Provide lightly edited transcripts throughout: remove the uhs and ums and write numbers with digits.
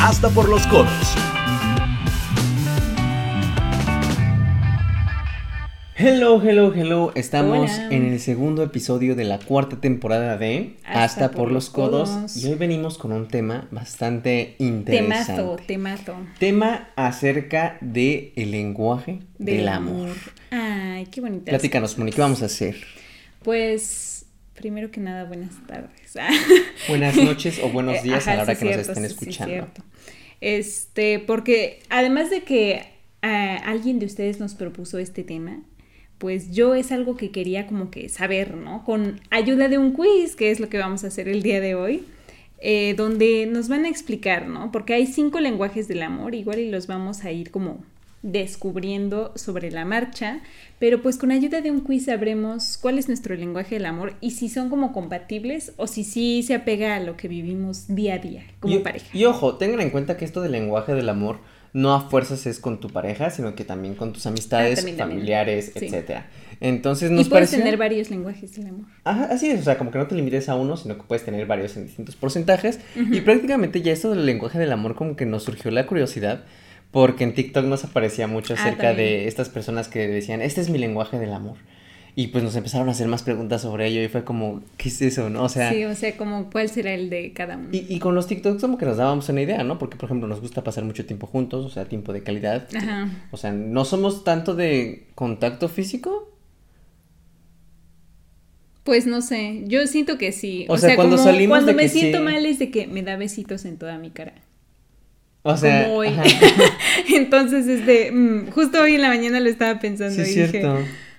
hasta por los codos. Hello. Estamos Hola. en el segundo episodio de la cuarta temporada de Hasta por los codos. Y hoy venimos con un tema bastante interesante. Temazo. Tema acerca del lenguaje del amor. Ay, qué bonita. Platícanos, Moni, ¿qué vamos a hacer? Pues, primero que nada, buenas tardes. Buenas noches o buenos días a la hora que nos estén Sí, escuchando. cierto. Porque además de que alguien de ustedes nos propuso este tema, pues yo es algo que quería como que saber, ¿no? Con ayuda de un quiz, que es lo que vamos a hacer el día de hoy, donde nos van a explicar, ¿no? Porque hay 5 lenguajes del amor, igual y los vamos a ir como descubriendo sobre la marcha, pero pues con ayuda de un quiz sabremos cuál es nuestro lenguaje del amor y si son como compatibles o si sí se apega a lo que vivimos día a día como pareja. Y ojo, tengan en cuenta que esto del lenguaje del amor no a fuerzas es con tu pareja, sino que también con tus amistades, familiares, sí. etcétera. Entonces nos y puedes pareció... tener varios lenguajes del amor. Ajá, así es, o sea, como que no te limites a uno, sino que puedes tener varios en distintos porcentajes. Y prácticamente ya esto del lenguaje del amor como que nos surgió la curiosidad, porque en TikTok nos aparecía mucho acerca de estas personas que decían, este es mi lenguaje del amor. Y pues nos empezaron a hacer más preguntas sobre ello y fue como, ¿qué es eso, no? O sea... Sí, o sea, como cuál será el de cada uno. Y con los TikToks como que nos dábamos una idea, ¿no? Porque, por ejemplo, nos gusta pasar mucho tiempo juntos, o sea, tiempo de calidad. Ajá. O sea, no somos tanto de contacto físico. Pues no sé, yo siento que sí. O sea, cuando como salimos cuando de me que siento sí. mal es de que me da besitos en toda mi cara. O sea, Como hoy. ajá. Entonces, justo hoy en la mañana lo estaba pensando Sí, y es dije, cierto.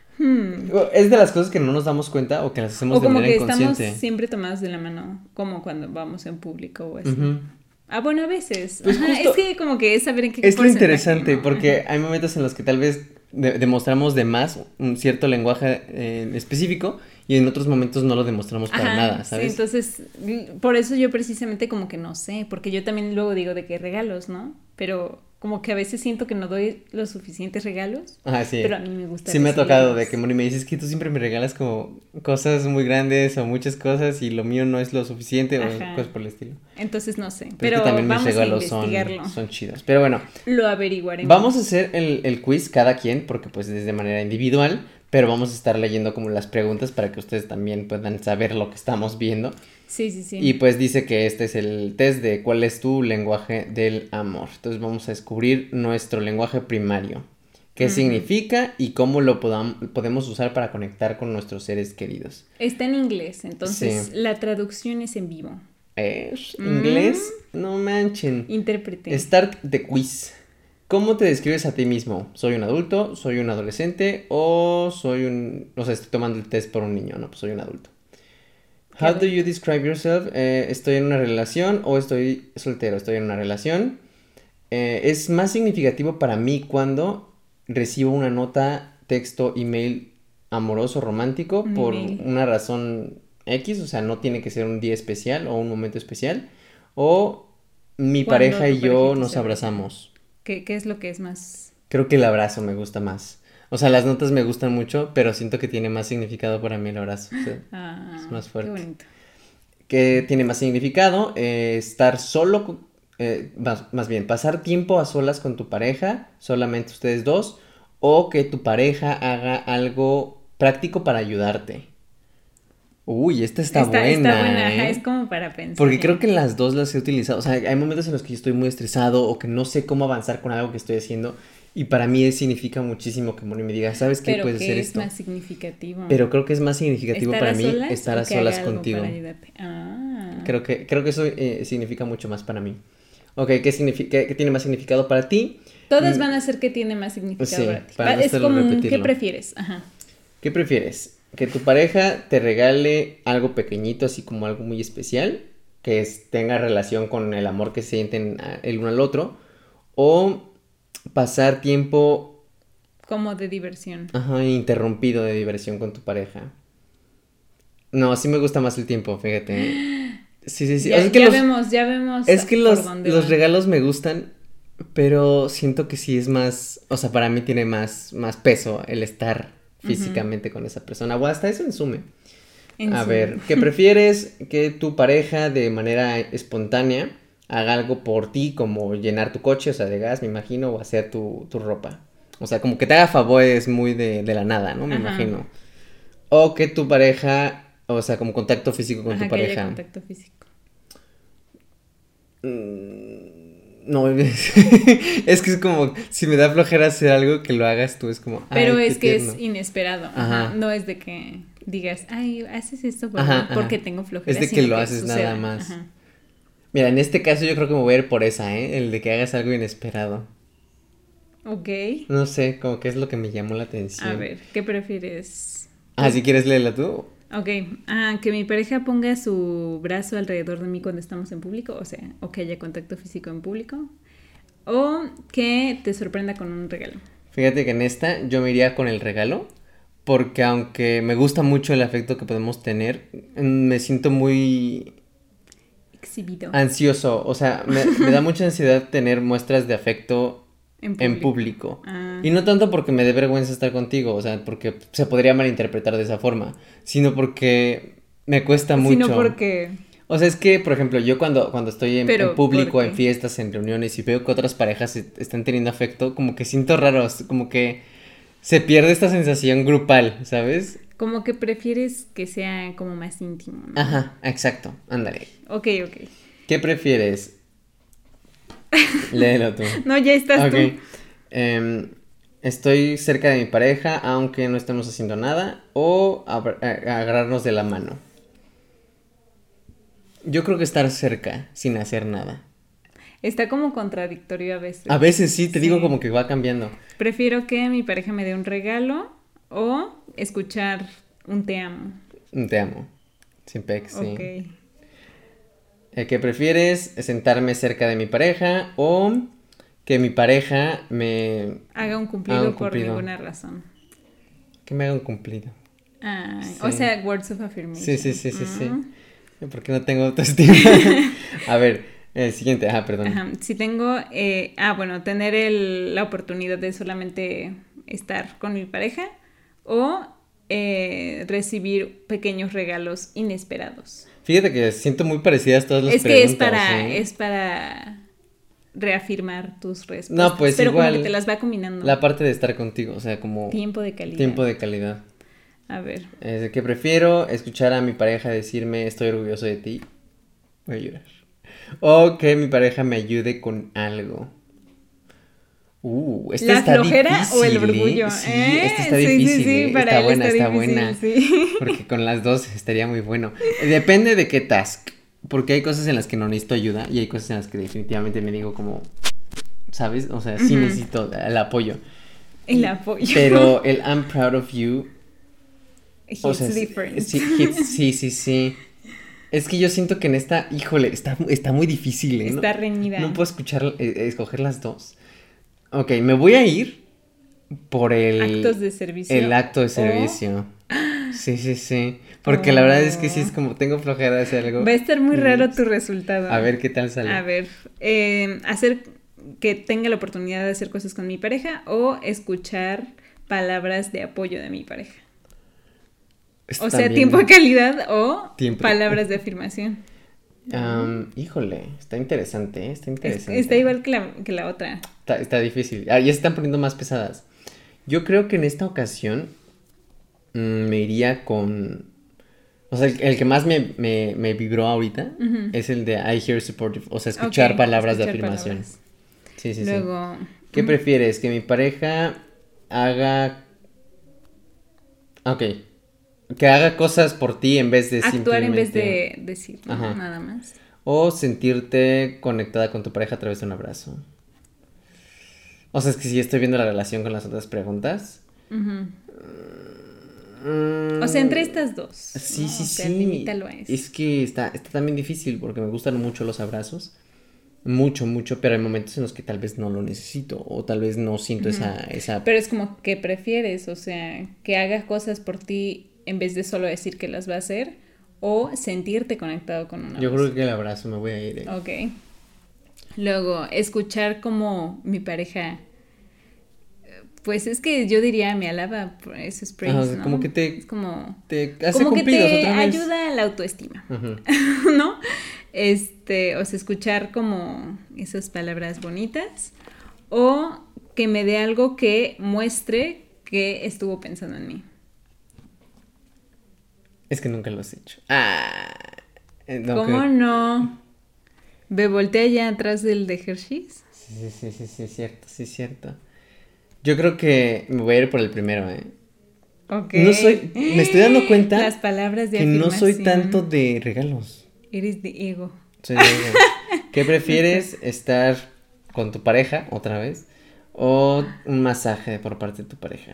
Es de las cosas que no nos damos cuenta o que las hacemos o de como manera que estamos inconsciente. siempre tomados de la mano, como cuando vamos en público o así. Ujú. Bueno, a veces. Pues Ajá, justo es que como que es saber en qué Es lo porcentaje, interesante, ¿no? porque Ajá. hay momentos en los que tal vez demostramos de más un cierto lenguaje específico y en otros momentos no lo demostramos para Ajá, nada, ¿sabes? Sí, entonces, por eso yo precisamente como que no sé, porque yo también luego digo de que regalos, ¿no? Pero como que a veces siento que no doy los suficientes regalos, Ajá, sí. pero a mí me gusta Sí me ha tocado de recibirlos. que Moni me dices que tú siempre me regalas como cosas muy grandes o muchas cosas y lo mío no es lo suficiente Ajá. o cosas por el estilo. Entonces no sé, Pero es pero que también mis vamos a regalos investigarlo. son chidos. Pero bueno, Lo averiguaremos. vamos a hacer el quiz cada quien porque pues es de manera individual, pero vamos a estar leyendo como las preguntas para que ustedes también puedan saber lo que estamos viendo. Sí. Y pues dice que este es el test de cuál es tu lenguaje del amor. Entonces vamos a descubrir nuestro lenguaje primario. ¿Qué significa y cómo lo podemos usar para conectar con nuestros seres queridos? Está en inglés, entonces Sí. la traducción es en vivo. ¿Es inglés? No manchen. Intérprete. Start the quiz. ¿Cómo te describes a ti mismo? ¿Soy un adulto? ¿Soy un adolescente? ¿O soy un... O sea, estoy tomando el test por un niño, no, pues soy un adulto. How do you describe yourself? ¿Estoy en una relación o estoy soltero? Estoy en una relación. Es más significativo para mí cuando recibo una nota, texto, email amoroso, romántico, por una razón X, o sea, no tiene que ser un día especial o un momento especial, o mi pareja y yo nos abrazamos. ¿Qué es lo que es más? Creo que el abrazo me gusta más. O sea, las notas me gustan mucho, pero siento que tiene más significado para mí el abrazo. O sea, es más fuerte. Qué bonito. ¿Qué tiene más significado? Estar solo, más bien, pasar tiempo a solas con tu pareja, solamente ustedes dos, o que tu pareja haga algo práctico para ayudarte. Uy, esta está buena. Está buena, ajá, es como para pensar. Porque creo que las dos las he utilizado. O sea, hay momentos en los que yo estoy muy estresado o que no sé cómo avanzar con algo que estoy haciendo. Y para mí significa muchísimo que Moni me diga, ¿sabes qué? Puedes hacer esto. Pero es más significativo. Pero creo que es más significativo para mí estar a solas contigo. Creo que eso significa mucho más para mí. Ok, ¿qué tiene más significado para ti? Todas van a ser que tiene más significado para ti. Para es como repetirlo. ¿qué prefieres? Ajá. ¿Qué prefieres? ¿Que tu pareja te regale algo pequeñito, así como algo muy especial? Que tenga relación con el amor que sienten el uno al otro. ¿O pasar tiempo como de diversión? Ajá, interrumpido de diversión con tu pareja. No, sí me gusta más el tiempo, fíjate. Sí. Ya, o sea, es que ya vemos. Es que los regalos me gustan, pero siento que sí es más, o sea, para mí tiene más peso el estar físicamente con esa persona. O hasta eso en sume. A ver, ¿qué prefieres? Que tu pareja de manera espontánea haga algo por ti, como llenar tu coche, o sea, de gas, me imagino, o hacer tu ropa. O sea, como que te haga favores muy de la nada, ¿no? Me imagino. O que tu pareja, o sea, como contacto físico con tu pareja. Que haya contacto físico. No, es que es como, si me da flojera hacer algo, que lo hagas tú, es como, pero ay, es que tierno. es inesperado, no es de que digas, ay, haces esto porque tengo flojera. Es de que lo haces suceda. Nada más. Mira, en este caso yo creo que me voy a ir por esa, el de que hagas algo inesperado. Ok. No sé, como que es lo que me llamó la atención. A ver, ¿qué prefieres? Si quieres léela tú. Ok, que mi pareja ponga su brazo alrededor de mí cuando estamos en público, o sea, o que haya contacto físico en público, o que te sorprenda con un regalo. Fíjate que en esta yo me iría con el regalo, porque aunque me gusta mucho el afecto que podemos tener, me siento muy... exhibido. Ansioso, o sea, me da mucha ansiedad tener muestras de afecto en público. Y no tanto porque me dé vergüenza estar contigo, o sea, porque se podría malinterpretar de esa forma, sino porque me cuesta mucho. Sino porque... O sea, es que, por ejemplo, yo cuando estoy en público, en fiestas, en reuniones y veo que otras parejas están teniendo afecto, como que siento raro, como que se pierde esta sensación grupal, ¿sabes? Como que prefieres que sea como más íntimo, ¿no? Ajá, exacto, ándale. Ok. ¿Qué prefieres? Léelo tú. No, ya estás tú. Estoy cerca de mi pareja, aunque no estemos haciendo nada, o agarrarnos de la mano. Yo creo que estar cerca, sin hacer nada. Está como contradictorio a veces. A veces sí, te digo como que va cambiando. Prefiero que mi pareja me dé un regalo o escuchar un te amo. Un te amo. Sin pex, sí. Ok. ¿Qué prefieres? ¿Sentarme cerca de mi pareja o que mi pareja me... haga un cumplido por ninguna razón? Que me haga un cumplido. Sí. O sea, words of affirmation. Sí. Porque no tengo autoestima. A ver, siguiente. Perdón. Si tengo... tener la oportunidad de solamente estar con mi pareja o recibir pequeños regalos inesperados. Fíjate que siento muy parecidas todas las preguntas. Es para reafirmar tus respuestas. No, pues pero igual, como que te las va combinando. La parte de estar contigo, o sea, como... tiempo de calidad. Tiempo de calidad. A ver. ¿Qué prefiero? Escuchar a mi pareja decirme estoy orgulloso de ti. Voy a llorar. O que mi pareja me ayude con algo. Esta ¿La está flojera difícil, o el orgullo? Sí, esta está difícil. Sí, está buena, está difícil, buena. Sí. Porque con las dos estaría muy bueno. Depende de qué task. Porque hay cosas en las que no necesito ayuda y hay cosas en las que definitivamente me digo como, ¿sabes? O sea, sí necesito el apoyo. El apoyo. Pero el I'm proud of you... It's different. Sí. Es que yo siento que en esta, híjole, está muy difícil, ¿eh? Está reñida. No puedo escoger las dos. Ok, me voy a ir por el... actos de servicio. El acto de servicio. Sí. Porque la verdad es que sí es como, tengo flojera de hacer algo. Va a estar muy raro tu resultado. A ver qué tal sale. A ver, hacer que tenga la oportunidad de hacer cosas con mi pareja o escuchar palabras de apoyo de mi pareja. O sea, tiempo de calidad o palabras de afirmación. Híjole, está interesante, Está igual que la otra. Está difícil. Ya se están poniendo más pesadas. Yo creo que en esta ocasión me iría con... O sea, el que más me vibró ahorita es el de I hear supportive. O sea, escuchar palabras de afirmación. Sí. Luego... ¿Qué prefieres? ¿Que mi pareja haga... que haga cosas por ti en vez de actuar simplemente... en vez de decir, ¿no? Nada más. O sentirte conectada con tu pareja a través de un abrazo. O sea, es que si estoy viendo la relación con las otras preguntas. O sea, entre estas dos. Sí. Limítalo a eso. Es que está también difícil porque me gustan mucho los abrazos. Mucho, pero hay momentos en los que tal vez no lo necesito o tal vez no siento esa... Pero es como que prefieres, o sea, que haga cosas por ti en vez de solo decir que las va a hacer o sentirte conectado con una Yo creo que el abrazo me voy a ir. Ok. Luego, escuchar como mi pareja... Pues es que yo diría, me alaba por esos praise, ¿no? Como que es como te hace como cumplidos que te otra vez. ayuda a la autoestima, ¿no? O sea, escuchar como esas palabras bonitas, o que me dé algo que muestre que estuvo pensando en mí. Es que nunca lo has hecho. No, ¿Cómo no? ¿Ve voltea ya atrás del de Hershey's? Sí, es cierto, sí, es cierto. Yo creo que me voy a ir por el primero, ¿eh? Ok. Me estoy dando cuenta Las palabras de que no soy afirmación. tanto de regalos. Eres de ego. Soy de ego. ¿Qué prefieres, estar con tu pareja otra vez o un masaje por parte de tu pareja?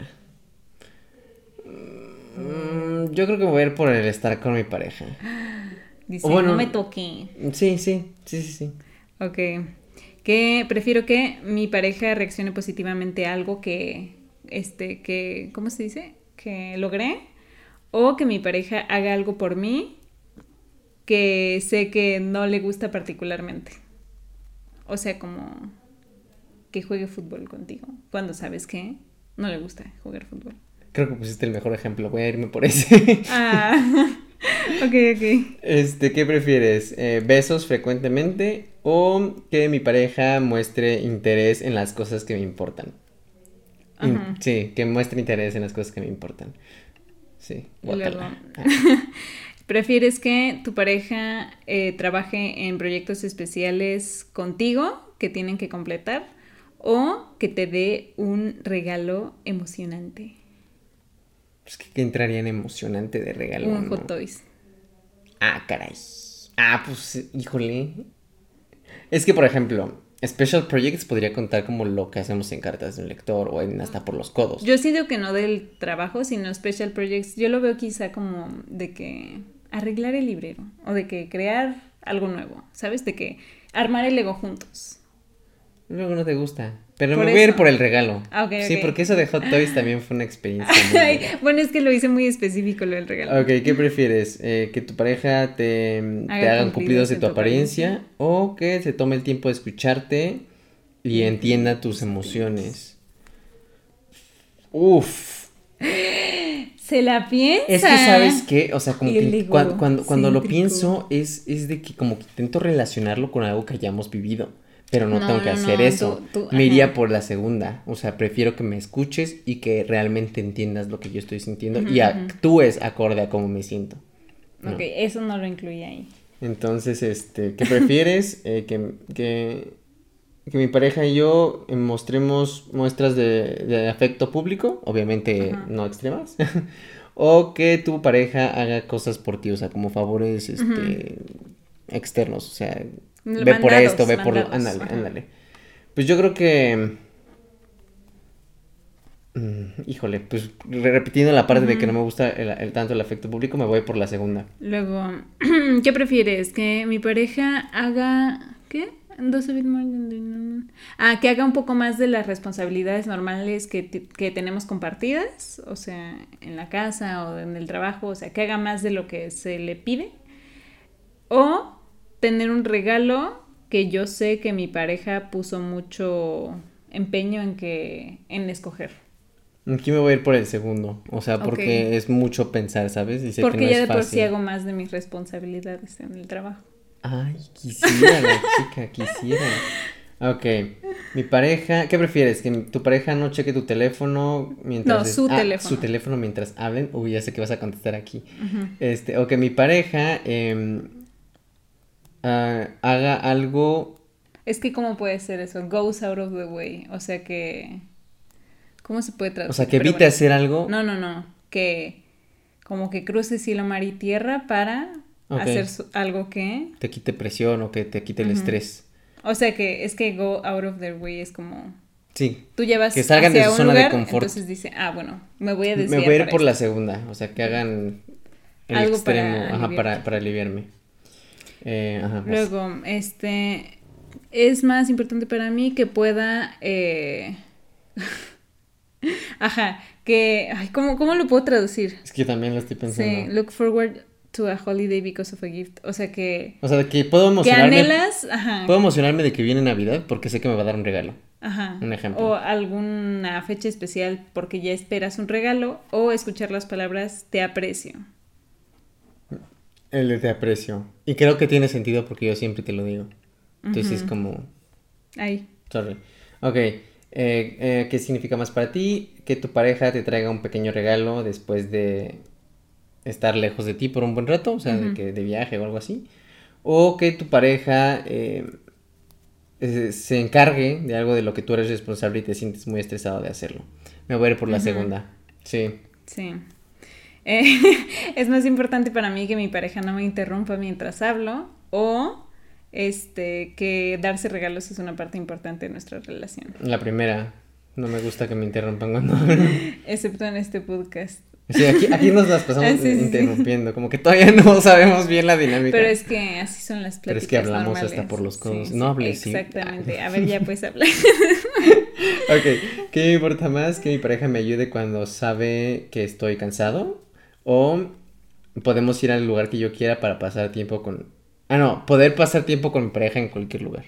Yo creo que voy a ir por el estar con mi pareja. Dice, O bueno, no me toque. Sí. Ok. Que prefiero que mi pareja reaccione positivamente a algo ¿cómo se dice? Que logré. O que mi pareja haga algo por mí que sé que no le gusta particularmente. O sea, como que juegue fútbol contigo, cuando sabes que no le gusta jugar fútbol. Creo que pusiste el mejor ejemplo, voy a irme por ese. Ok. ¿Qué prefieres? ¿Besos frecuentemente o que mi pareja muestre interés en las cosas que me importan? Ajá. Sí, que muestre interés en las cosas que me importan. Sí, Luego, guácala. ¿prefieres que tu pareja trabaje en proyectos especiales contigo que tienen que completar o que te dé un regalo emocionante? Pues que entraría en emocionante de regalo, Un ¿no? Hot Toys. Caray. Pues, híjole. Es que, por ejemplo, Special Projects podría contar como lo que hacemos en cartas de un lector o en hasta por los codos. Yo sí digo que no del trabajo, sino special projects. Yo lo veo quizá como de que arreglar el librero o de que crear algo nuevo, ¿sabes? De que armar el Lego juntos. Luego no te gusta. Pero Por me voy a ir eso. por el regalo. Ok. Sí, porque eso de Hot Toys también fue una experiencia muy Ay, buena. bueno, es que lo hice muy específico lo del regalo. Ok, ¿qué prefieres? ¿Que tu pareja te hagan cumplidos de tu apariencia o que se tome el tiempo de escucharte y entienda tus emociones? Uf. Se la piensa. Es que, ¿sabes qué? O sea, como El que cuando lo egocéntrico. pienso es de que como que intento relacionarlo con algo que hayamos vivido, pero no No, tengo que no, hacer no, eso. tú, Me iría ajá. por la segunda. O sea, prefiero que me escuches y que realmente entiendas lo que yo estoy sintiendo y actúes acorde a cómo me siento. ¿no? Ok, eso no lo incluye ahí. Entonces, ¿qué prefieres? Que mi pareja y yo mostremos muestras de afecto público, obviamente Ajá. no extremas, o que tu pareja haga cosas por ti, o sea, como favores externos, o sea, ve por esto, ve por lo... Mandados. Ándale. Pues yo creo que... híjole, pues repitiendo la parte de que no me gusta tanto el afecto público, me voy por la segunda. Luego, ¿qué prefieres? ¿Que mi pareja haga... ¿Qué? Que haga un poco más de las responsabilidades normales que tenemos compartidas, o sea, en la casa o en el trabajo, o sea, que haga más de lo que se le pide, o tener un regalo que yo sé que mi pareja puso mucho empeño en escoger. Aquí me voy a ir por el segundo, o sea, porque Ok. es mucho pensar, ¿sabes? Y sé Porque que no ya es de por sí fácil. hago más de mis responsabilidades en el trabajo. Ay, quisiera la chica, quisiera. Ok, mi pareja, ¿qué prefieres? ¿Que tu pareja no cheque tu teléfono mientras... No, su teléfono. Su teléfono mientras hablen. Uy, ya sé que vas a contestar aquí. O que mi pareja haga algo... Es que, ¿cómo puede ser eso? Goes out of the way. O sea que... ¿Cómo se puede traducir? O sea, que Pero evite bueno. hacer algo... No. Que como que cruce cielo, mar y tierra para Ok. hacer algo que... Te quite presión o que te quite el estrés. O sea que es que go out of their way es como... Sí. Tú llevas Que salgan de hacia su un zona de lugar, confort. entonces dice, bueno, me voy a Me desviar voy a ir para por la esto. segunda. O sea, que hagan el Algo extremo. para Ajá, aliviarte. para aliviarme. Vas. Luego, es más importante para mí que pueda, ay, ¿cómo lo puedo traducir? Es que yo también lo estoy pensando. Sí, look forward to a holiday because of a gift, o sea que que puedo que emocionarme. anhelas, Puedo emocionarme de que viene Navidad porque sé que me va a dar un regalo. Un ejemplo. o alguna fecha especial porque ya esperas un regalo, o escuchar las palabras te aprecio. El de te aprecio. Y creo que tiene sentido porque yo siempre te lo digo. Entonces es como... Ay. Sorry. Ok. ¿Qué significa más para ti? Que tu pareja te traiga un pequeño regalo después de estar lejos de ti por un buen rato, o sea, de viaje o algo así. O que tu pareja se encargue de algo de lo que tú eres responsable y te sientes muy estresado de hacerlo. Me voy a ir por la segunda. Sí. Sí. Es más importante para mí que mi pareja no me interrumpa mientras hablo o que darse regalos es una parte importante de nuestra relación. La primera. No me gusta que me interrumpan cuando hablo. Excepto en este podcast. Sí, aquí nos las pasamos Sí. interrumpiendo, como que todavía no sabemos bien la dinámica. Pero es que así son las pláticas. Pero es que hablamos normales. Hasta por los codos. Sí, no hables, sí. Exactamente. A ver, ya puedes hablar. Ok, ¿qué me importa más? Que mi pareja me ayude cuando sabe que estoy cansado. O podemos ir al lugar que yo quiera para pasar tiempo con... poder pasar tiempo con mi pareja en cualquier lugar.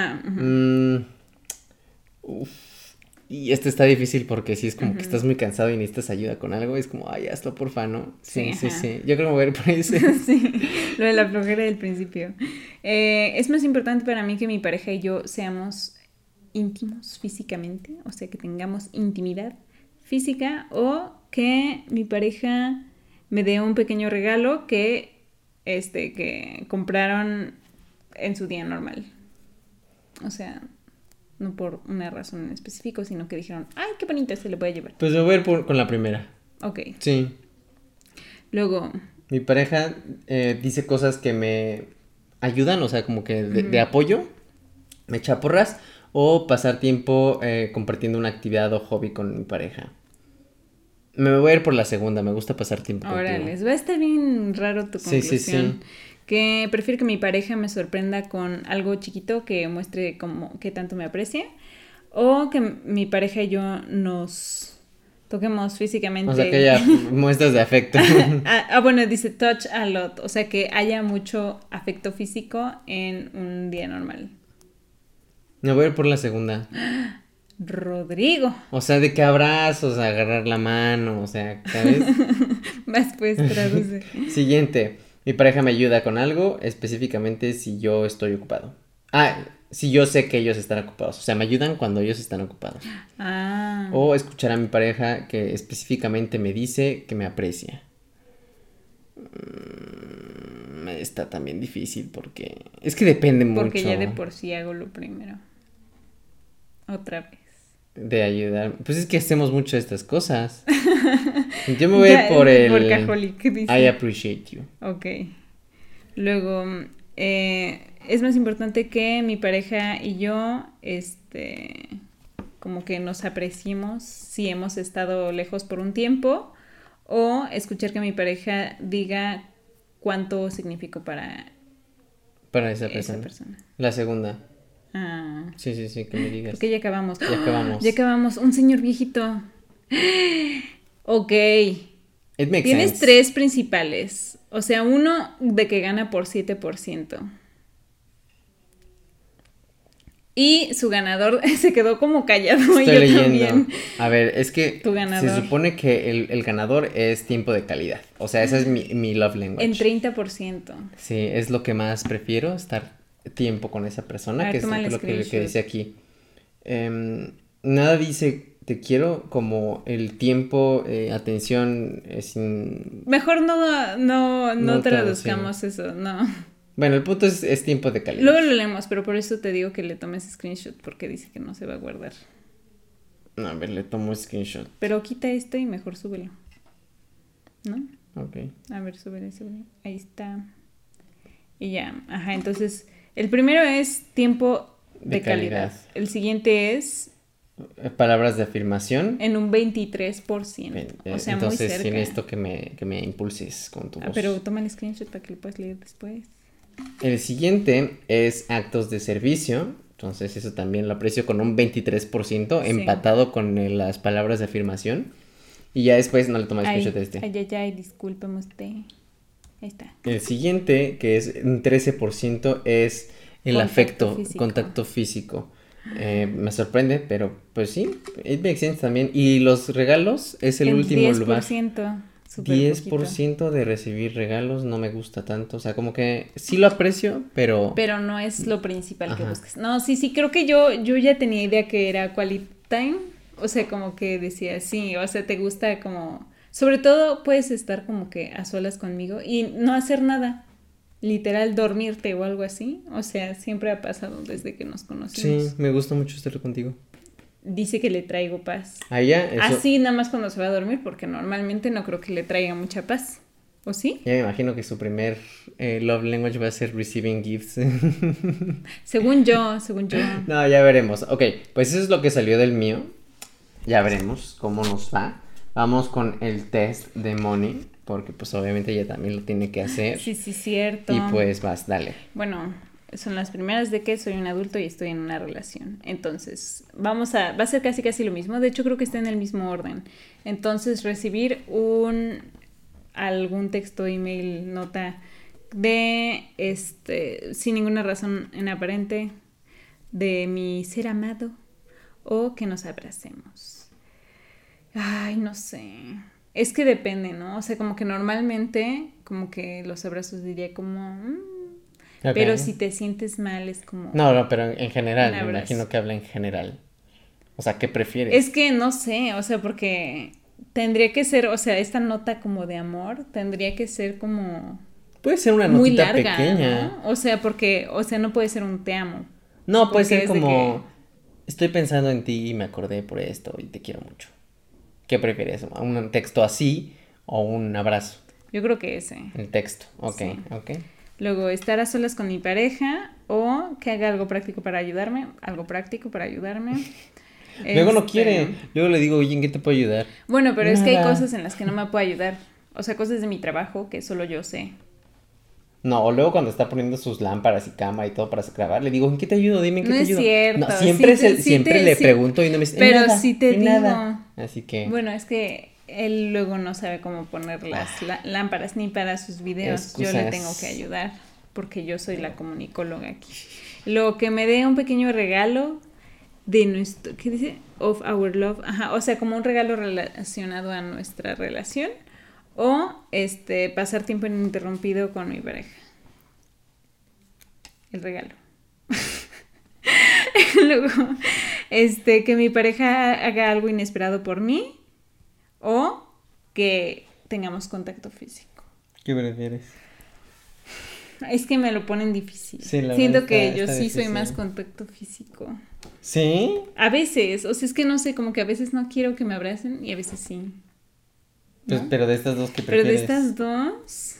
Y esto está difícil porque si es como que estás muy cansado y necesitas ayuda con algo, es como, ay, hazlo porfa, ¿no? Sí. Yo creo que me voy a ir por ese. Sí, lo de la flojera del principio. Es más importante para mí que mi pareja y yo seamos íntimos físicamente, o sea, que tengamos intimidad física, o que mi pareja me dé un pequeño regalo que compraron en su día normal. O sea, no por una razón en específico, sino que dijeron, ay, qué bonito, se lo voy a llevar. Pues me voy a ir con la primera. Ok. Sí. Luego... Mi pareja dice cosas que me ayudan, o sea, como que de apoyo, me echa porras, o pasar tiempo compartiendo una actividad o hobby con mi pareja. Me voy a ir por la segunda, me gusta pasar tiempo contigo. Ahora les va a estar bien raro tu conclusión. Sí. Que prefiero que mi pareja me sorprenda con algo chiquito que muestre como que tanto me aprecia, o que mi pareja y yo nos toquemos físicamente. O sea, que haya muestras de afecto. Bueno, dice touch a lot, o sea, que haya mucho afecto físico en un día normal. Me voy a ir por la segunda. Rodrigo. O sea, de que abrazos, agarrar la mano, o sea, ¿sabes? Vas pues, traduce. Siguiente. Mi pareja me ayuda con algo, específicamente si yo estoy ocupado. Si yo sé que ellos están ocupados. O sea, me ayudan cuando ellos están ocupados. O escuchar a mi pareja que específicamente me dice que me aprecia. Está también difícil porque... Es que depende mucho. Porque ya de por sí hago lo primero. Otra vez. De ayudar. Pues es que hacemos mucho de estas cosas. Yo me voy por el... Workaholic, ¿qué dice? I appreciate you. Ok. Luego, es más importante que mi pareja y yo, como que nos apreciemos si hemos estado lejos por un tiempo, o escuchar que mi pareja diga cuánto significó para esa persona. La segunda. Sí, que me digas. Porque ya acabamos. Ya acabamos. Un señor viejito. Ok. It makes Tienes sense. 3 principales. O sea, uno de que gana por 7%. Y su ganador se quedó como callado. Estoy yo leyendo. También. A ver, es que Tu ganador. se supone que el ganador es tiempo de calidad. O sea, esa es mi love language. En 30%. Sí, es lo que más prefiero, estar tiempo con esa persona, ver, que es lo que dice aquí. Nada dice te quiero como el tiempo, atención, sin... Mejor no traduzcamos sí. eso, no. Bueno, el punto es tiempo de calidad. Luego lo leemos, pero por eso te digo que le tomes screenshot, porque dice que no se va a guardar. No, a ver, le tomo screenshot. Pero quita esto y mejor súbelo. ¿No? Ok. A ver, súbele. Ahí está. Y ya, entonces, el primero es tiempo de calidad. El siguiente es... palabras de afirmación. En un 23%. O sea, entonces, muy cerca. Sin esto que me impulses con tu voz. Pero toma el screenshot para que lo puedas leer después. El siguiente es actos de servicio. Entonces eso también lo aprecio con un 23%, sí. Empatado con las palabras de afirmación. Y ya después no le tomo el screenshot de este. Ay, discúlpame usted. Ahí está. El siguiente, que es un 13%, es el contacto físico. Me sorprende, pero pues sí, it makes sense también. Y los regalos es el último 10%. lugar. súper 10% de recibir regalos no me gusta tanto, o sea, como que sí lo aprecio, pero... Pero no es lo principal que Ajá. busques. No, sí, creo que yo ya tenía idea que era quality time, o sea, como que decía, sí, o sea, te gusta como... Sobre todo puedes estar como que a solas conmigo y no hacer nada, literal dormirte o algo así, o sea, siempre ha pasado desde que nos Sí, conocimos. me gusta mucho estar contigo. Dice que le traigo paz. A ella, eso... Así nada más cuando se va a dormir, porque normalmente no creo que le traiga mucha paz. ¿O sí? Ya me imagino que su primer love language va a ser receiving gifts. Según yo. No, ya veremos. Ok, pues eso es lo que salió del mío. Ya veremos cómo nos va. Vamos con el test de Moni, porque pues obviamente ella también lo tiene que hacer. Sí, cierto. Y pues vas, dale. Bueno, son las primeras de que soy un adulto y estoy en una relación. Entonces, va a ser casi lo mismo. De hecho, creo que está en el mismo orden. Entonces, recibir algún texto, email, nota de, sin ninguna razón en aparente, de mi ser amado o que nos abracemos. Ay, no sé. Es que depende, ¿no? O sea, como que normalmente, como que los abrazos diría como... Okay. Pero si te sientes mal es como... No, pero en general, un me abrazo. imagino que habla en general. O sea, ¿qué prefieres? Es que no sé, o sea, porque tendría que ser, o sea, esta nota como de amor tendría que ser como... Puede ser una muy notita larga, pequeña. ¿no? O sea, porque, o sea, no puede ser un te amo. No, puede Porque ser es de como... Estoy pensando en ti y me acordé por esto y te quiero mucho. ¿Qué prefieres? ¿Un texto así o un abrazo? Yo creo que ese. El texto, ok, Sí. ok. Luego, estar a solas con mi pareja o que haga algo práctico para ayudarme. Algo práctico para ayudarme. Luego no quiere. Luego le digo, oye, ¿en qué te puedo ayudar? Bueno, pero Nada. es que hay cosas en las que no me puedo ayudar. O sea, cosas de mi trabajo que solo yo sé. No, o luego cuando está poniendo sus lámparas y cámara y todo para grabar, le digo, ¿en qué te ayudo? Dime en qué No te es ayudo. cierto. No, siempre le Sí, pregunto y no me dice, pero nada, sí te en digo. nada. Así que... Bueno, es que él luego no sabe cómo poner las lámparas ni para sus videos. Yo le tengo que ayudar porque yo soy la comunicóloga aquí. Lo que me dé un pequeño regalo de nuestro, ¿qué dice? Of our love. Ajá, o sea, como un regalo relacionado a nuestra relación o pasar tiempo ininterrumpido con mi pareja. El regalo. Luego, que mi pareja haga algo inesperado por mí o que tengamos contacto físico. ¿Qué prefieres? Es que me lo ponen difícil. Sí, la Siento verdad que está yo sí difícil. soy más contacto físico. ¿Sí? A veces, o sea, es que no sé, como que a veces no quiero que me abracen y a veces sí. ¿No? Pues, pero de estas dos, ¿qué Pero prefieres? de estas dos...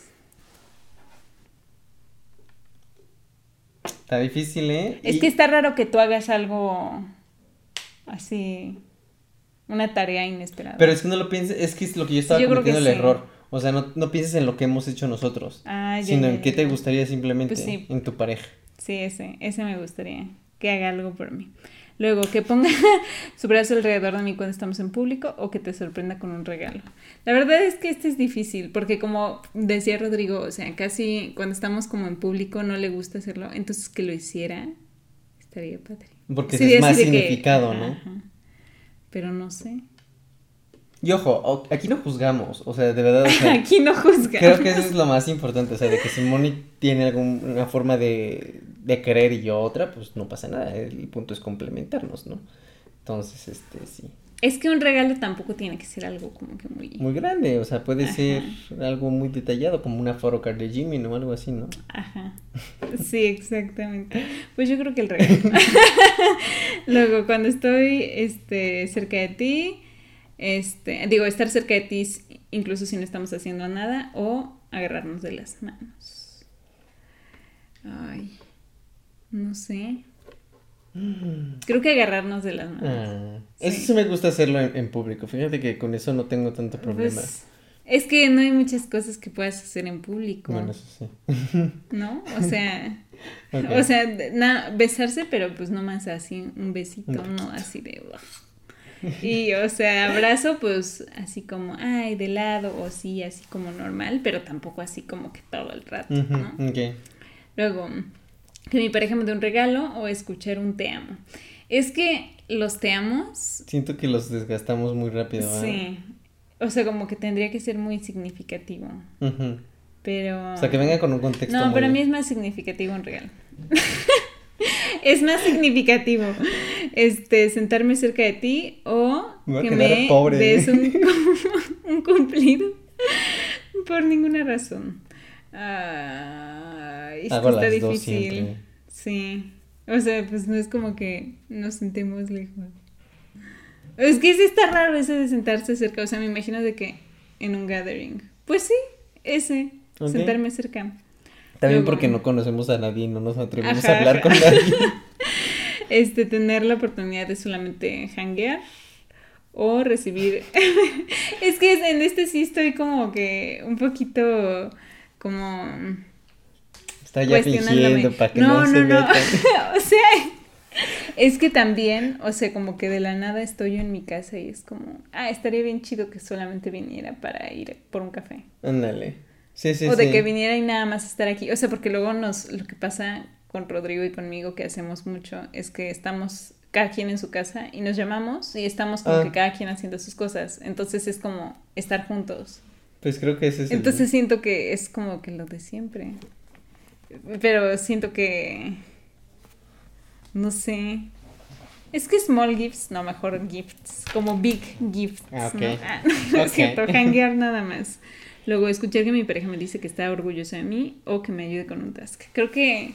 Está difícil, ¿eh? Es que está raro que tú hagas algo así, una tarea inesperada. Pero es que no lo pienses, es que es lo que yo estaba cometiendo el error. O sea, no pienses en lo que hemos hecho nosotros, sino en qué te gustaría simplemente pues sí. en tu pareja. Sí, ese me gustaría, que haga algo por mí. Luego, que ponga su brazo alrededor de mí cuando estamos en público o que te sorprenda con un regalo. La verdad es que es difícil, porque como decía Rodrigo, o sea, casi cuando estamos como en público no le gusta hacerlo, entonces que lo hiciera estaría padre. Porque es más significado, ¿no? Ajá. Pero no sé. Y ojo, aquí no juzgamos, o sea, de verdad, o sea, aquí no juzgamos. Creo que eso es lo más importante, o sea, de que si Moni tiene alguna forma de querer y yo otra, pues no pasa nada, el punto es complementarnos, ¿no? Entonces, sí. Es que un regalo tampoco tiene que ser algo como que muy grande, o sea, puede Ajá. ser algo muy detallado, como una photocard de Jimmy o algo así, ¿no? Ajá. Sí, exactamente. Pues yo creo que el regalo. Luego, cuando estoy cerca de ti, estar cerca de ti incluso si no estamos haciendo nada o agarrarnos de las manos. Ay, no sé. Creo que agarrarnos de las manos. Eso sí me gusta hacerlo en público. Fíjate que con eso no tengo tanto problema. Pues, es que no hay muchas cosas que puedas hacer en público. Bueno, eso sí. ¿No? O sea, okay. Besarse, pero pues no más así, un besito, no así de... Y, o sea, abrazo, pues, así como, ay, de lado, o sí, así como normal, pero tampoco así como que todo el rato, ¿no? Okay. Luego, que mi pareja me dé un regalo o escuchar un te amo. Es que los te amos... Siento que los desgastamos muy rápido, ¿verdad? Sí. O sea, como que tendría que ser muy significativo. Ujú. Pero... O sea, que venga con un contexto No, muy... para mí es más significativo un regalo. Es más significativo sentarme cerca de ti o Me voy a que quedar me pobre. des un cumplido por ninguna razón. Es Hago que está las dos difícil. siempre. Sí. O sea, pues no es como que nos sentemos lejos. Es que sí está raro ese de sentarse cerca. O sea, me imagino de que en un gathering. Pues sí, ese. Ok. Sentarme cerca. También Luego, porque no conocemos a nadie y no nos atrevemos a ajá, hablar ajá. con nadie. Tener la oportunidad de solamente hanguear o recibir. Es que en sí estoy como que un poquito como Está ya cuestionándome. fingiendo para que no No, se no, no. metan. O sea, es que también, o sea, como que de la nada estoy yo en mi casa y es como, estaría bien chido que solamente viniera para ir por un café. Ándale. Sí, sí, O de que sí. viniera y nada más estar aquí. O sea, porque luego lo que pasa con Rodrigo y conmigo que hacemos mucho es que estamos cada quien en su casa y nos llamamos y estamos como que cada quien haciendo sus cosas. Entonces es como estar juntos. Pues creo que ese es Entonces siento que es como que lo de siempre. Pero siento que... No sé. Es que small gifts, no, mejor gifts. Como big gifts, ok. ¿no? No es Ok. cierto, hanguear nada más. Luego, escuchar que mi pareja me dice que está orgullosa de mí o que me ayude con un task. Creo que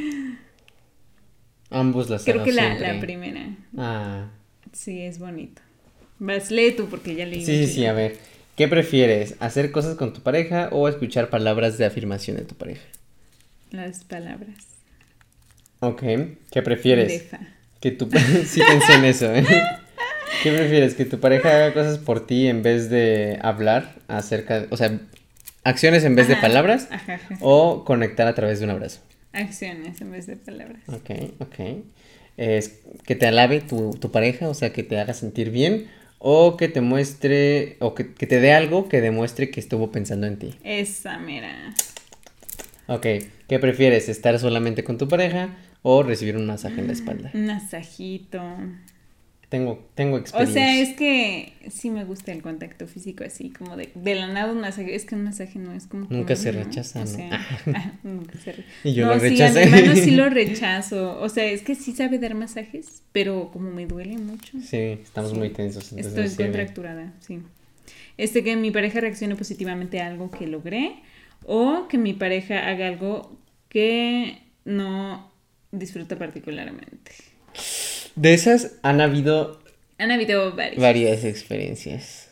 Ambos las hacemos la siempre. primera. Ah. Sí, es bonito. Vas, lee tú porque ya leí. Sí, mucho sí, sí, yo. a ver. ¿Qué prefieres? ¿Hacer cosas con tu pareja o escuchar palabras de afirmación de tu pareja? Las palabras. Ok. ¿Qué prefieres? Defa. Que tu... Sí pensé en eso, ¿eh? ¿Qué prefieres? ¿Que tu pareja haga cosas por ti en vez de hablar acerca... O sea, acciones en vez de Ajá, palabras ajá. o conectar a través de un abrazo? Acciones en vez de palabras. Ok, ok. Es que te alabe tu pareja, o sea, que te haga sentir bien o que te muestre o que te dé algo que demuestre que estuvo pensando en ti. Esa, mira. Ok, ¿qué prefieres? ¿Estar solamente con tu pareja o recibir un masaje en la espalda? Un masajito. Tengo O experiencia. sea, es que sí me gusta el contacto físico así, como de la nada un masaje. Es que un masaje no es como... Nunca se ¿no? rechaza, O ¿no? sea, nunca se rechaza. Y yo No, lo sí, a mi rechacé. hermano sí lo rechazo. O sea, es que sí sabe dar masajes, pero como me duele mucho. Sí, estamos Sí. muy tensos, entonces Estoy no sirve. contracturada, sí. Que mi pareja reaccione positivamente a algo que logré o que mi pareja haga algo que no disfruta particularmente. De esas han habido Han habido varios. varias experiencias.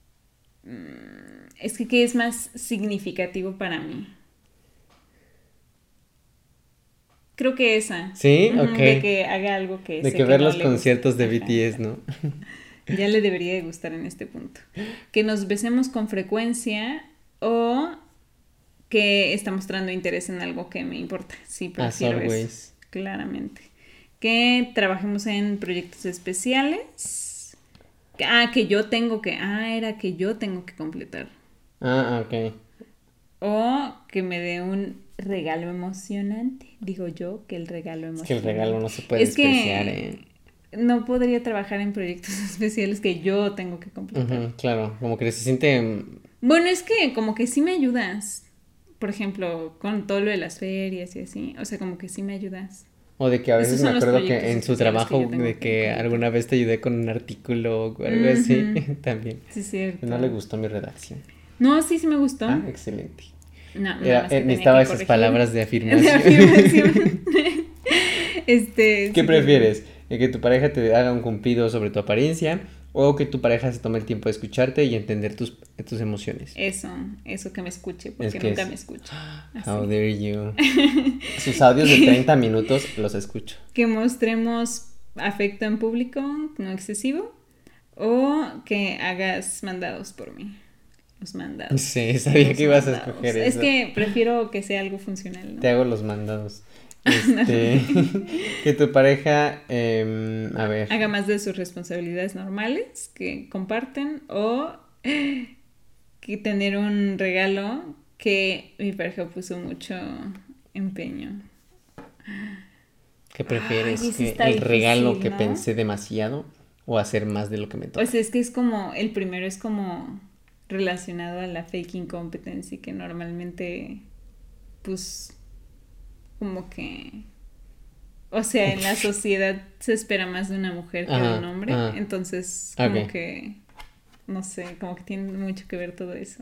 Es que ¿qué es más significativo para mí? Creo que esa. ¿Sí? Ujú, Ok. de que haga algo que De sé que que ver no los le gusta. conciertos de Ajá. BTS, ¿no? Ya le debería de gustar en este punto. Que nos besemos con frecuencia o que está mostrando interés en algo que me importa. Sí, As prefiero eso. always. Claramente. Que trabajemos en proyectos especiales. Que yo tengo que... era que yo tengo que completar. Ok. O que me dé un regalo emocionante. Digo yo que el regalo Es emocionante. que el regalo no se puede Es que despreciar, ¿eh? no podría trabajar en proyectos especiales que yo tengo que completar. Ujú, claro, como que se siente... Bueno, es que como que sí me ayudas. Por ejemplo, con todo lo de las ferias y así. O sea, como que sí me ayudas. O de que a Esos veces son me los acuerdo que proyectos en su especiales que trabajo yo tengo de que que completar. alguna vez te ayudé con un artículo o algo así, Ujú. también. Sí, cierto. No le gustó mi redacción. No, sí me gustó. Ah, excelente. No, nada más que tenía necesitaba que esas corregir. palabras de afirmación. De afirmación. ¿Qué sí, prefieres? ¿Que tu pareja te haga un cumplido sobre tu apariencia o que tu pareja se tome el tiempo de escucharte y entender tus emociones? Eso que me escuche, porque Es que nunca es- me escucha. How Así. dare you. Sus audios de 30 minutos los escucho. Que mostremos afecto en público, no excesivo, o que hagas mandados por mí. Los mandados. Sí, sabía Los que ibas a mandados. escoger Es eso. que prefiero que sea algo funcional, ¿no? Te hago los mandados. Que tu pareja, a ver. Haga más de sus responsabilidades normales que comparten o que tener un regalo que mi pareja puso mucho empeño. ¿Qué prefieres? Ay, ese ¿Que está el regalo difícil, que ¿no? pensé demasiado o hacer más de lo que me toca? Pues es que es como, el primero es como relacionado a la fake incompetency que normalmente, pues, como que, o sea, en la sociedad se espera más de una mujer que de un hombre, entonces como que, no sé, como que tiene mucho que ver todo eso.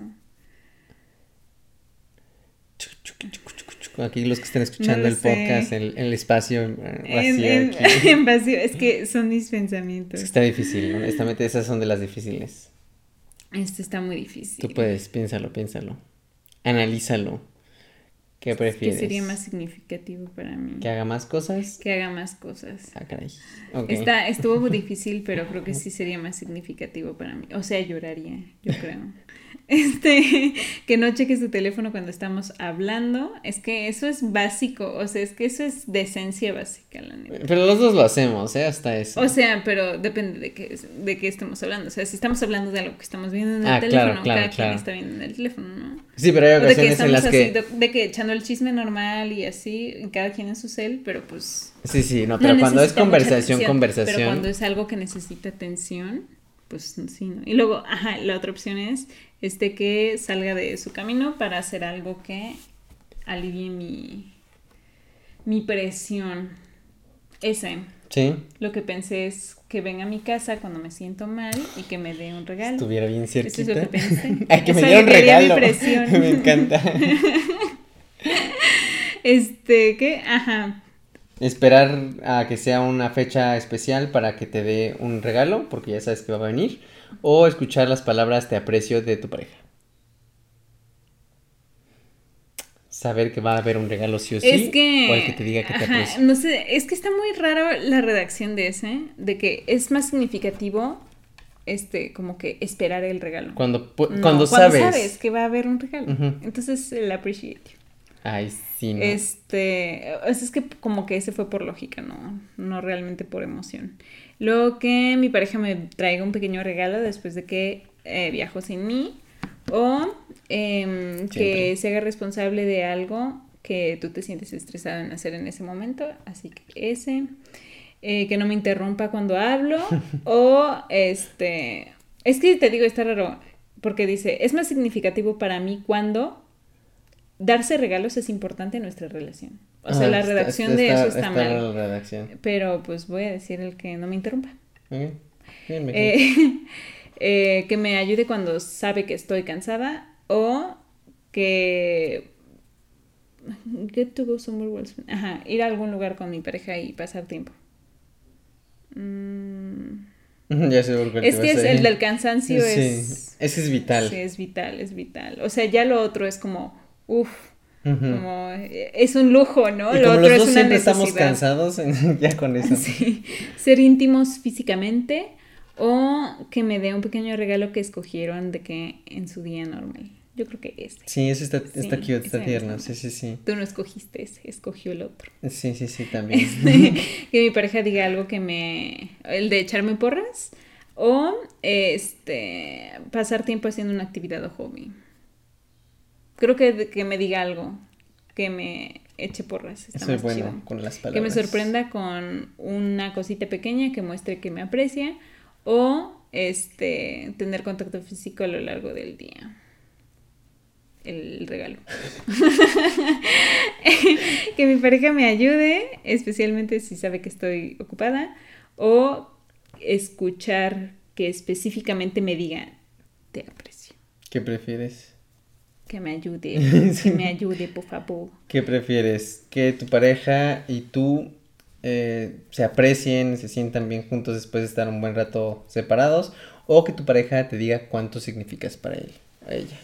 Aquí los que estén escuchando el podcast, el espacio vacío. En vacío, es que son mis pensamientos. Es que está difícil, honestamente esas son de las difíciles. Este está muy difícil. Tú puedes, piénsalo. Analízalo. ¿Qué prefieres? ¿Qué sería más significativo para mí? ¿Que haga más cosas? Que haga más cosas. Ah, caray. Okay. Estuvo muy difícil, pero creo que sí sería más significativo para mí. O sea, lloraría, yo creo. Que no cheque su teléfono cuando estamos hablando. Es que eso es básico. O sea, es que eso es decencia básica, la neta. Pero los dos lo hacemos, hasta eso. O sea, pero depende de qué estemos hablando. O sea, si estamos hablando de algo que estamos viendo en el teléfono, cada quien está viendo en el teléfono, ¿no? Sí, pero hay ocasiones en las de que echando el chisme normal y así, cada quien en su cel, pero pues... Sí, no, pero cuando es conversación. Pero cuando es algo que necesita atención, pues sí, ¿no? Y luego, la otra opción es que salga de su camino para hacer algo que alivie mi presión. Ese. Sí. Lo que pensé es que venga a mi casa cuando me siento mal y que me dé un regalo. Estuviera bien cerquita. Eso es lo que pensé. Ay, que me diera un regalo. Mi presión. Me encanta. ¿Qué? Ajá. Esperar a que sea una fecha especial para que te dé un regalo, porque ya sabes que va a venir. O escuchar las palabras te aprecio de tu pareja. Saber que va a haber un regalo sí o sí. O el que te diga que te aprecio. No sé, es que está muy raro la redacción de ese. De que es más significativo como que esperar el regalo. Cuando sabes que va a haber un regalo. Uh-huh. Entonces, el appreciate. Ay, sí, no. Es que como que ese fue por lógica, no realmente por emoción. Luego que mi pareja me traiga un pequeño regalo después de que viajó sin mí. O que se haga responsable de algo que tú te sientes estresado en hacer en ese momento. Así que que no me interrumpa cuando hablo. O es que te digo, está raro. Porque dice, es más significativo para mí cuando darse regalos es importante en nuestra relación. O sea, la redacción de eso está mal. La redacción. Pero pues voy a decir el que no me interrumpa. Okay. Bien, que me ayude cuando sabe que estoy cansada. O que get to go somewhere else. Ir a algún lugar con mi pareja y pasar tiempo. Ya sé por qué es que es el del cansancio. Sí, ese es vital. Sí, es vital. O sea, ya lo otro es como como es un lujo, ¿no? Y lo como otro los dos es una siempre necesidad. estamos cansados, ya con eso. Sí. Ser íntimos físicamente o que me dé un pequeño regalo que escogieron de que en su día normal. Yo creo que Sí, eso está cute, está tierno. Sí. Tú no escogiste ese, escogió el otro. Sí, también. Que mi pareja diga algo el de echarme porras o pasar tiempo haciendo una actividad o hobby. Creo que me diga algo, que me eche porras. Está Soy más bueno chido. con las palabras. Que me sorprenda con una cosita pequeña que muestre que me aprecia o tener contacto físico a lo largo del día. El regalo. Que mi pareja me ayude, especialmente si sabe que estoy ocupada, o escuchar que específicamente me diga te aprecio. ¿Qué prefieres? Que me ayude, por favor. ¿Qué prefieres? ¿Que tu pareja y tú se aprecien, se sientan bien juntos después de estar un buen rato separados? ¿O que tu pareja te diga cuánto significas para él o ella?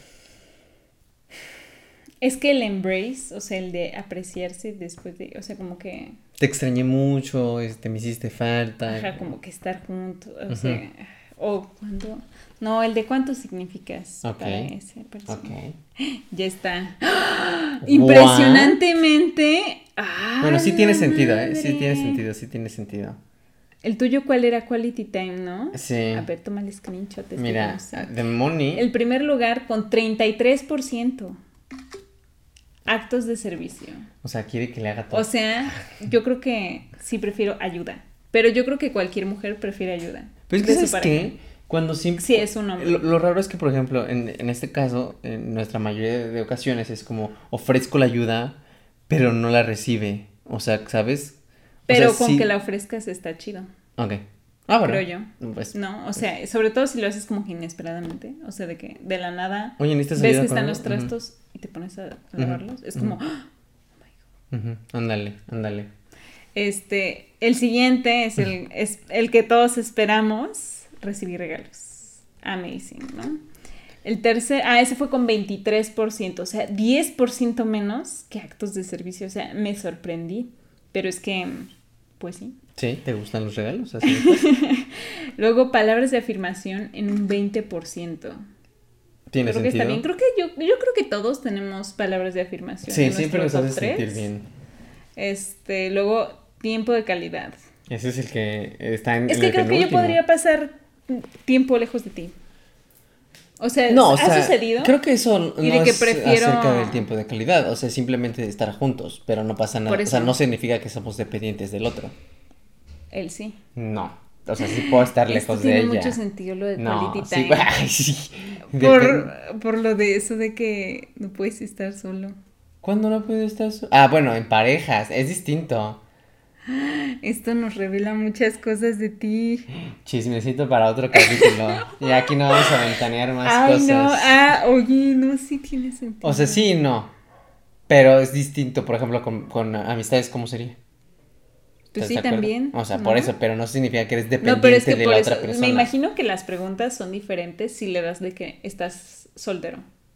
Es que el embrace, o sea, el de apreciarse después de, o sea, como que... Te extrañé mucho, me hiciste falta. Ajá, como que estar juntos, o sea... O cuando... No, el de cuánto significas para esa persona. Okay. Ya está. Impresionantemente. Bueno, sí tiene sentido, ¿eh? Sí tiene sentido. ¿El tuyo cuál era? Quality time, ¿no? Sí. A ver, toma el screenshot. Mira, The Money. El primer lugar con 33%. Actos de servicio. O sea, quiere que le haga todo. O sea, yo creo que sí prefiero ayuda. Pero yo creo que cualquier mujer prefiere ayuda. Pero es que, ¿sabes qué? Cuando siempre... Sí, es un hombre. Lo raro es que, por ejemplo, en este caso, en nuestra mayoría de ocasiones es como ofrezco la ayuda, pero no la recibe. O sea, ¿sabes? Pero o sea, con sí... que la ofrezcas está chido. Ok. Ah, bueno. Creo yo. Pues, No, o sea, sobre todo si lo haces como que inesperadamente. O sea, de que de la nada oye, ¿necesitas ves ayuda que con están algo? los trastos y te pones a lavarlos. Es como, ¡ah! Ándale, ándale. El siguiente es el que todos esperamos, recibir regalos. Amazing, ¿no? El tercer, ese fue con 23%, o sea, 10% menos que actos de servicio, o sea, me sorprendí, pero es que, pues sí. Sí, ¿te gustan los regalos? Así pues. Luego, palabras de afirmación en un 20%. ¿Tiene Creo sentido? que está bien, yo creo que todos tenemos palabras de afirmación. Sí, en siempre nuestro nos hace top 3. sentir bien. Luego, tiempo de calidad. Ese es el que está en Es el que creo que yo penúltimo. podría pasar tiempo lejos de ti. O sea, No, o ¿ha sea, sucedido? creo que eso no Y de que es prefiero- acerca del tiempo de calidad, o sea, simplemente estar juntos, pero no pasa nada, Por o sea, eso. no significa que somos dependientes del otro. Él sí. No, o sea, sí puedo estar Esto lejos de tiene ella. mucho sentido lo de No, quality sí, time. ay, sí. Depen- Por lo de eso de que no puedes estar solo. ¿Cuándo no puedo estar Ah, bueno, en parejas, es distinto. Esto nos revela muchas cosas de ti. Chismecito para otro capítulo. Y aquí no vamos a ventanear más Ay, cosas. no, oye, no, sí tiene sentido. O sea, sí y no. Pero es distinto, por ejemplo, con amistades, ¿cómo sería? Pues ¿Estás sí, de acuerdo? también. O sea, ¿no? por eso, pero no significa que eres No, dependiente pero es que de por la eso, otra persona. me imagino que las preguntas son diferentes si le das de que estás soltero.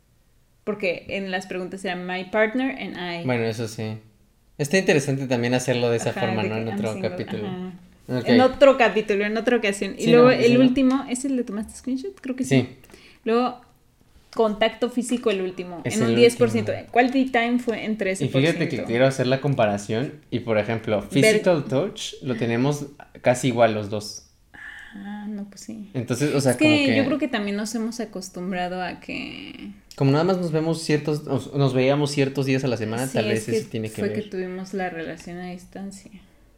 Porque en las preguntas era my partner and I. Bueno, eso sí. Está interesante también hacerlo de esa Ajá, forma, de ¿no? que En I'm otro single, capítulo. ajá. Ok. En otro capítulo, en otra ocasión. Y Sí, luego no, el ese no. último, ¿ese le tomaste screenshot? Creo que sí. Sí. Luego, contacto físico, el último, Es en un el 10%. último. Quality time fue en 13%. Y fíjate que quiero hacer la comparación y, por ejemplo, physical touch lo tenemos casi igual los dos. Ah, no, pues sí. Entonces, o sea, Es como que que... yo creo que también nos hemos acostumbrado a que... Como nada más nos vemos nos veíamos ciertos días a la semana, Sí, tal es vez eso tiene que fue ver. que tuvimos la relación a distancia.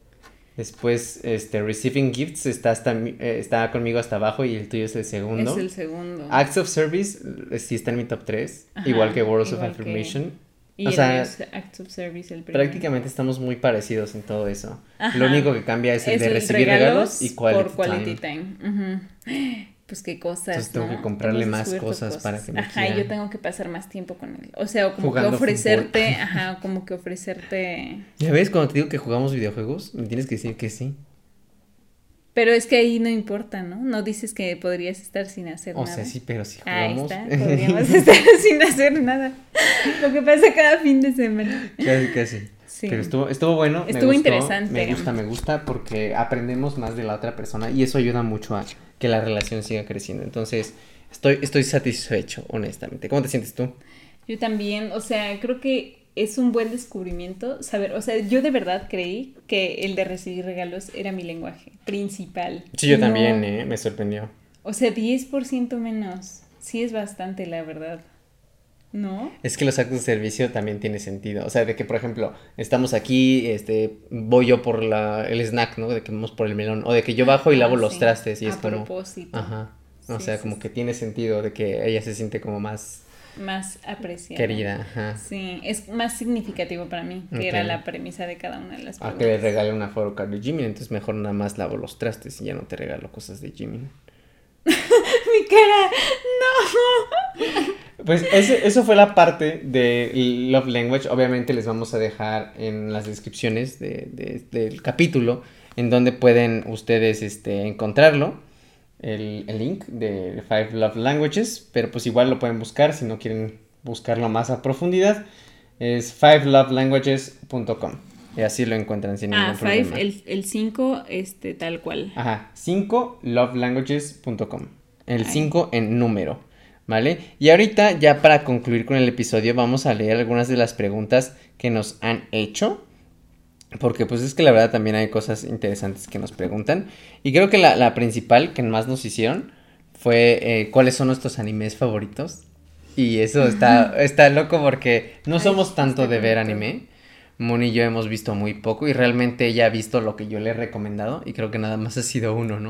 Después, receiving gifts está conmigo hasta abajo y el tuyo es el segundo. Es el segundo. Acts of service sí está en mi top 3, Ajá, igual que words of igual que- affirmation. Y o el sea, mío es Acts of Service el primero. prácticamente estamos muy parecidos en todo eso. Ajá. Lo único que cambia es el de recibir regalos y por quality quality time. time. Ujú. Pues qué cosas, Entonces tengo ¿no? que comprarle Hemos más descubierto cosas para que me Ajá, y quiera. yo tengo que pasar más tiempo con él. O sea, como Jugando que ofrecerte, fútbol. ajá, como que ofrecerte... ¿Ya ves cuando te digo que jugamos videojuegos? Me tienes que decir que sí. Pero es que ahí no importa, ¿no? No dices que podrías estar sin hacer O nada. sea, sí, pero si Ahí jugamos... está, podríamos estar sin hacer nada. Lo que pasa cada fin de semana. Casi, casi. Sí. Pero estuvo bueno. me Estuvo gustó, interesante. Me gusta porque aprendemos más de la otra persona y eso ayuda mucho a que la relación siga creciendo. Entonces, estoy satisfecho, honestamente. ¿Cómo te sientes tú? Yo también, o sea, creo que es un buen descubrimiento saber, o sea, yo de verdad creí que el de recibir regalos era mi lenguaje principal. Sí, yo No, también, me sorprendió. O sea, 10% menos. Sí es bastante, la verdad. ¿No? Es que los actos de servicio también tiene sentido. O sea, de que, por ejemplo, estamos aquí, voy yo por el snack, ¿no? De que vamos por el melón. O de que yo bajo y lavo los Sí, trastes y a es como... propósito. Ajá. O Sí, sea, sí, como sí. que tiene sentido de que ella se siente como más Más apreciada. querida. Ajá. Sí, es más significativo para mí, que Ok. era la premisa de cada una de las A preguntas. que le regale una photocard de Jimmy, entonces mejor nada más lavo los trastes y ya no te regalo cosas de Jimmy. Mi cara, Pues eso fue la parte de Love Language. Obviamente les vamos a dejar en las descripciones del capítulo en donde pueden ustedes encontrarlo. El link de Five Love Languages. Pero pues igual lo pueden buscar si no quieren buscarlo más a profundidad. Es fivelovelanguages.com. Y así lo encuentran sin ningún problema. el 5, tal cual. Ajá, 5lovelanguages.com. El Ay. 5 en número, ¿vale? Y ahorita, ya para concluir con el episodio, vamos a leer algunas de las preguntas que nos han hecho. Porque pues es que la verdad también hay cosas interesantes que nos preguntan. Y creo que la principal que más nos hicieron fue ¿cuáles son nuestros animes favoritos? Y eso está loco porque no Ay, somos sí, tanto está de ver bonito. anime. Moni y yo hemos visto muy poco y realmente ella ha visto lo que yo le he recomendado y creo que nada más ha sido uno, ¿no?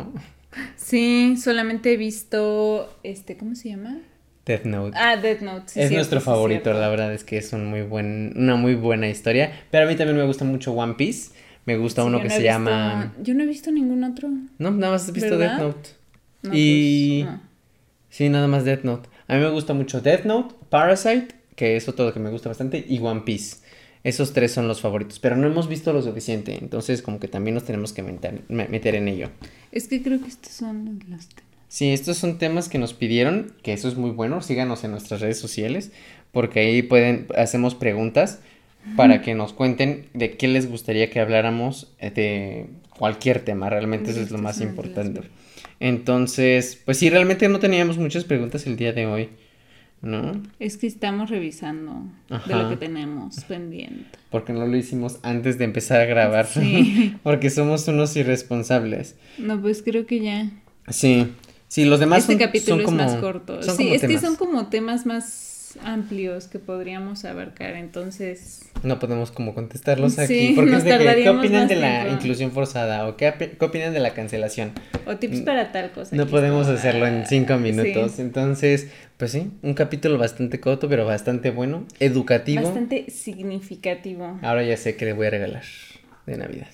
Sí, solamente he visto, ¿cómo se llama? Death Note. Death Note, sí, Es cierto, nuestro sí, favorito, cierto. la verdad es que es una muy buena historia. Pero a mí también me gusta mucho One Piece. Me gusta Sí, uno que se llama... yo no he visto ningún otro, No, nada más has visto Death ¿verdad? Note. No, pues, Y... no. Sí, nada más Death Note. A mí me gusta mucho Death Note, Parasite, que es otro que me gusta bastante, y One Piece. Esos tres son los favoritos, pero no hemos visto lo suficiente, entonces como que también nos tenemos que meter en ello. Es que creo que estos son los temas. Sí, estos son temas que nos pidieron, que eso es muy bueno. Síganos en nuestras redes sociales, porque ahí hacemos preguntas para que nos cuenten de qué les gustaría que habláramos de cualquier tema. Realmente eso es lo más importante. Entonces, pues sí, realmente no teníamos muchas preguntas el día de hoy, ¿no? Es que estamos revisando de lo que tenemos pendiente. Porque no lo hicimos antes de empezar a grabar. Sí. Porque somos unos irresponsables. No, pues creo que ya. Sí. Sí, los demás capítulo son como, es más corto. Son Sí, como es temas. que son como temas más amplios que podríamos abarcar, entonces... No podemos como contestarlos aquí. Sí, Porque nos es de que, ¿qué tardaríamos opinan más de la tiempo. inclusión forzada? ¿O qué opinan de la cancelación? O tips para tal cosa. No aquí podemos está. hacerlo en 5 minutos. Sí. Entonces, pues sí, un capítulo bastante corto, pero bastante bueno, educativo. Bastante significativo. Ahora ya sé que le voy a regalar de Navidad.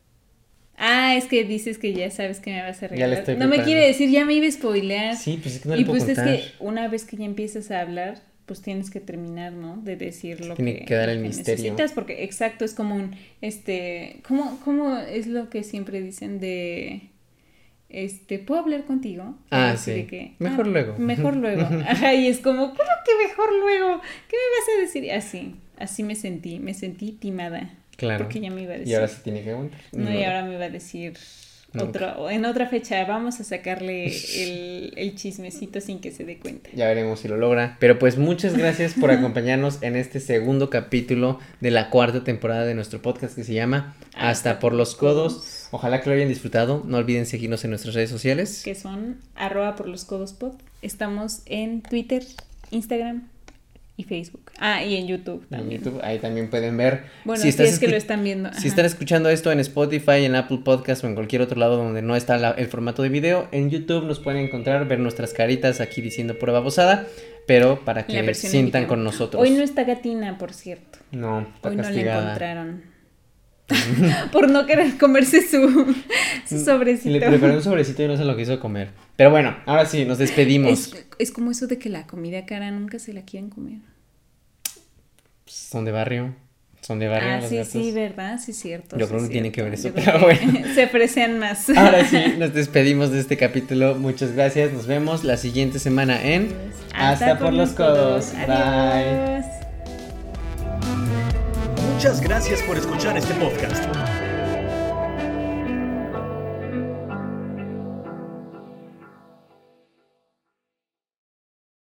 Es que dices que ya sabes que me vas a regalar. Ya le estoy No me preparando. quiere decir, ya me iba a spoilear. Sí, pues es que no le Y puedo pues contar. es que una vez que ya empiezas a hablar, pues tienes que terminar, ¿no? De decir lo Tiene que quedar el lo misterio. necesitas, porque exacto, es como un, ¿cómo es lo que siempre dicen de, ¿puedo hablar contigo? Así Sí. de que, Mejor luego. Mejor luego. Ajá, y es como, ¿cómo que mejor luego? ¿Qué me vas a decir? Así me sentí timada. Claro. Porque ya me iba a decir. Y ahora se tiene que aguantar. No, y ahora me va a decir en otra fecha vamos a sacarle el chismecito sin que se dé cuenta. Ya veremos si lo logra. Pero pues muchas gracias por acompañarnos en este segundo capítulo de la 4ª temporada de nuestro podcast que se llama Hasta por los codos. Ojalá que lo hayan disfrutado. No olviden seguirnos en nuestras redes sociales. Que son @porloskodospod. Estamos en Twitter, Instagram y Facebook. Y en YouTube también. En YouTube, ahí también pueden ver. Bueno, si es que lo están viendo. Si están escuchando esto en Spotify, en Apple Podcast o en cualquier otro lado donde no está el formato de video, en YouTube nos pueden encontrar, ver nuestras caritas aquí diciendo pura babosada, pero para que sientan con nosotros. Hoy no está Gatina, por cierto. No, está hoy castigada. No la encontraron. Por no querer comerse su sobrecito. Le preparé un sobrecito y no se lo quiso comer. Pero bueno, ahora sí, nos despedimos. Es como eso de que la comida cara nunca se la quieren comer. Son de barrio. Son de barrio los gatos. Sí, ¿verdad? Sí, cierto. Yo creo que no tiene que ver eso, Yo pero bueno. Se aprecian más. Ahora sí, nos despedimos de este capítulo. Muchas gracias. Nos vemos la siguiente semana en Hasta por los codos. Adiós. Bye. Muchas gracias por escuchar este podcast.